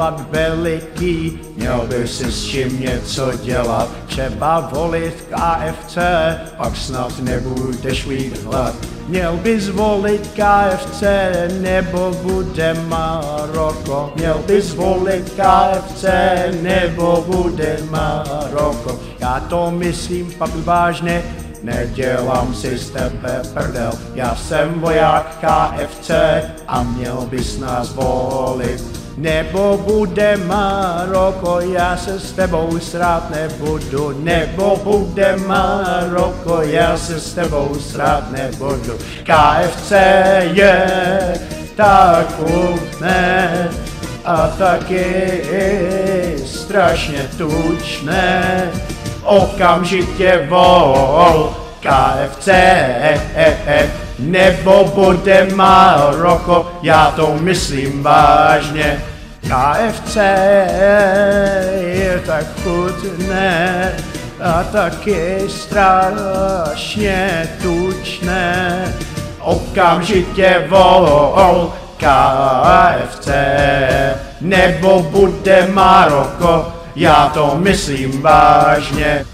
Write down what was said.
hlad veliký, měl by si s čím něco dělat, třeba volit KFC, pak snad nebudeš mít hlad. Měl bys volit KFC, nebo bude Maroko. Měl bys volit KFC, nebo bude Maroko. Já to myslím pak vážně, nedělám si z tebe prdel. Já jsem voják KFC a měl bys nás volit. Nebo bude Maroko, já se s tebou srát nebudu. Nebo bude Maroko, já se s tebou srát nebudu. KFC je tak chutné a taky strašně tučné. Okamžitě vol KFC, nebo bude Maroko, já to myslím vážně. KFC je tak chutné a taky strašně tučné. Okamžitě vol KFC, nebo bude Maroko, já to myslím vážně.